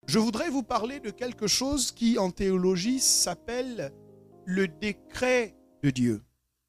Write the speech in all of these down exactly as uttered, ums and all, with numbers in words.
Je voudrais vous parler de quelque chose qui, en théologie, s'appelle le décret de Dieu.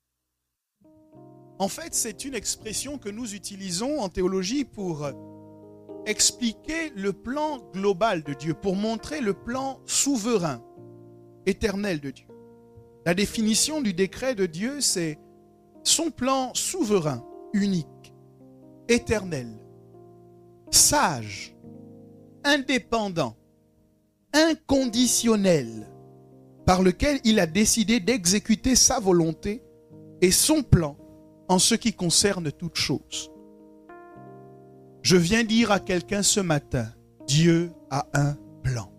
En fait, c'est une expression que nous utilisons en théologie pour expliquer le plan global de Dieu, pour montrer le plan souverain, éternel de Dieu. La définition du décret de Dieu, c'est son plan souverain, unique, éternel, sage, indépendant, inconditionnel, par lequel il a décidé d'exécuter sa volonté et son plan en ce qui concerne toute chose. Je viens dire à quelqu'un ce matin, Dieu a un plan.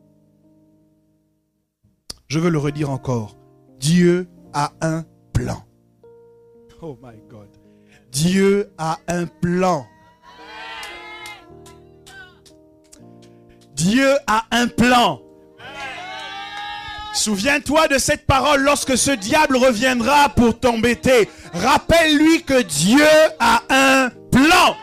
Je veux le redire encore, Dieu a un plan. Oh my God. Dieu a un plan. Dieu a un plan. Souviens-toi de cette parole lorsque ce diable reviendra pour t'embêter. Rappelle-lui que Dieu a un plan.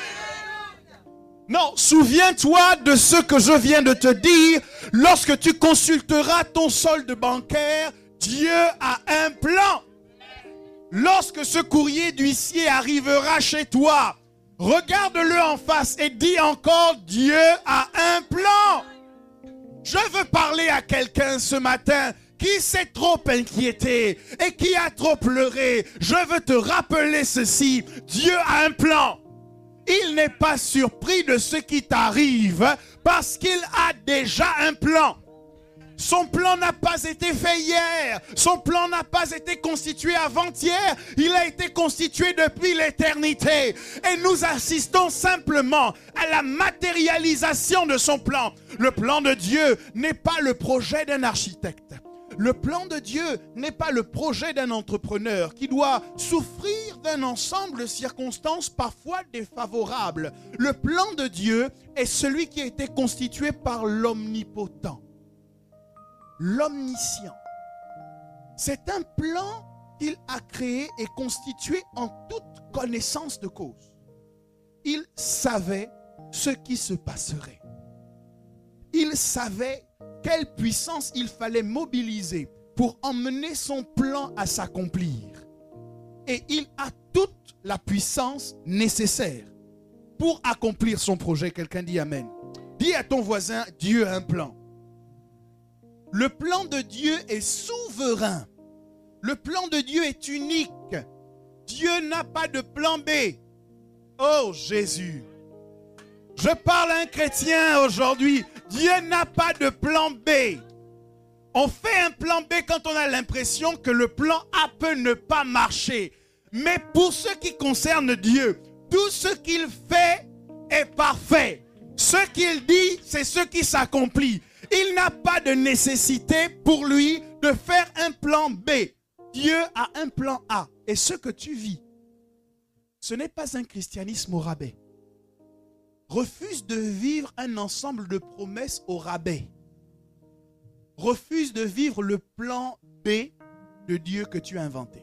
Non, souviens-toi de ce que je viens de te dire. Lorsque tu consulteras ton solde bancaire, Dieu a un plan. Lorsque ce courrier d'huissier arrivera chez toi, regarde-le en face et dis encore, Dieu a un plan. Je veux parler à quelqu'un ce matin qui s'est trop inquiété et qui a trop pleuré. Je veux te rappeler ceci, Dieu a un plan. Il n'est pas surpris de ce qui t'arrive parce qu'il a déjà un plan. Son plan n'a pas été fait hier. Son plan n'a pas été constitué avant-hier. Il a été constitué depuis l'éternité. Et nous assistons simplement à la matérialisation de son plan. Le plan de Dieu n'est pas le projet d'un architecte. Le plan de Dieu n'est pas le projet d'un entrepreneur qui doit souffrir d'un ensemble de circonstances parfois défavorables. Le plan de Dieu est celui qui a été constitué par l'omnipotent. L'omniscient. C'est un plan qu'il a créé et constitué en toute connaissance de cause. Il savait ce qui se passerait. Il savait quelle puissance il fallait mobiliser pour emmener son plan à s'accomplir. Et il a toute la puissance nécessaire pour accomplir son projet. Quelqu'un dit Amen. Dis à ton voisin, Dieu a un plan. Le plan de Dieu est souverain. Le plan de Dieu est unique. Dieu n'a pas de plan B. Oh Jésus. Je parle à un chrétien aujourd'hui. Dieu n'a pas de plan B. On fait un plan B quand on a l'impression que le plan A peut ne pas marcher. Mais pour ce qui concerne Dieu, tout ce qu'il fait est parfait. Ce qu'il dit, c'est ce qui s'accomplit. Il n'a pas de nécessité pour lui de faire un plan B. Dieu a un plan A. Et ce que tu vis, ce n'est pas un christianisme au rabais. Refuse de vivre un ensemble de promesses au rabais. Refuse de vivre le plan B de Dieu que tu as inventé.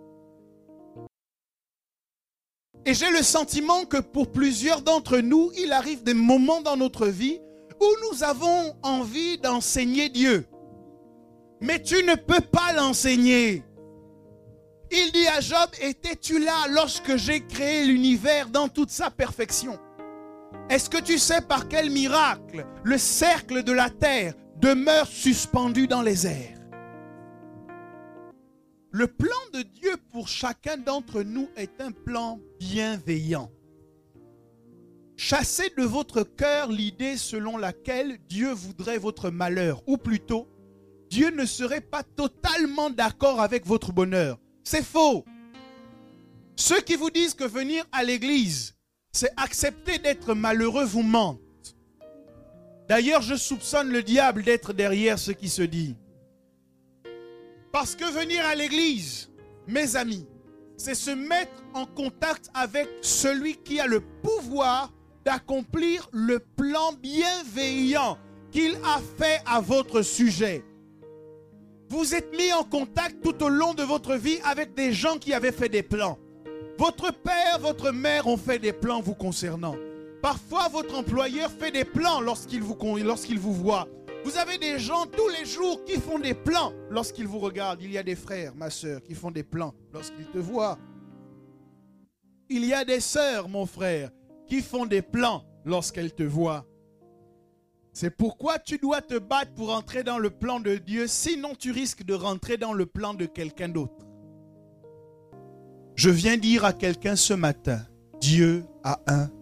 Et j'ai le sentiment que pour plusieurs d'entre nous, il arrive des moments dans notre vie où nous avons envie d'enseigner Dieu. Mais tu ne peux pas l'enseigner. Il dit à Job, étais-tu là lorsque j'ai créé l'univers dans toute sa perfection? Est-ce que tu sais par quel miracle le cercle de la terre demeure suspendu dans les airs? Le plan de Dieu pour chacun d'entre nous est un plan bienveillant. Chassez de votre cœur l'idée selon laquelle Dieu voudrait votre malheur, ou plutôt, Dieu ne serait pas totalement d'accord avec votre bonheur. C'est faux. Ceux qui vous disent que venir à l'église, c'est accepter d'être malheureux, vous mentent. D'ailleurs, je soupçonne le diable d'être derrière ce qui se dit. Parce que venir à l'église, mes amis, c'est se mettre en contact avec celui qui a le pouvoir d'accomplir le plan bienveillant qu'il a fait à votre sujet. Vous êtes mis en contact tout au long de votre vie avec des gens qui avaient fait des plans. Votre père, votre mère ont fait des plans vous concernant. Parfois, votre employeur fait des plans lorsqu'il vous, lorsqu'il vous voit. Vous avez des gens tous les jours qui font des plans lorsqu'ils vous regardent. Il y a des frères, ma soeur, qui font des plans lorsqu'ils te voient. Il y a des sœurs, mon frère, qui font des plans lorsqu'elles te voient. C'est pourquoi tu dois te battre pour entrer dans le plan de Dieu, sinon tu risques de rentrer dans le plan de quelqu'un d'autre. Je viens dire à quelqu'un ce matin, Dieu a un